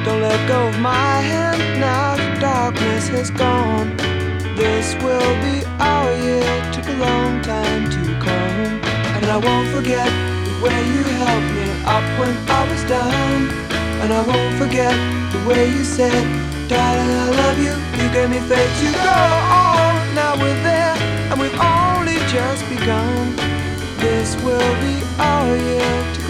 Don't let go of my hand now the darkness has gone. This will be our year, took a long time to come. And I won't forget the way you helped me up when I was down. And I won't forget the way you said, darling, I love you. You gave me faith to go on. Now we're there and we've only just begun. This will be our year.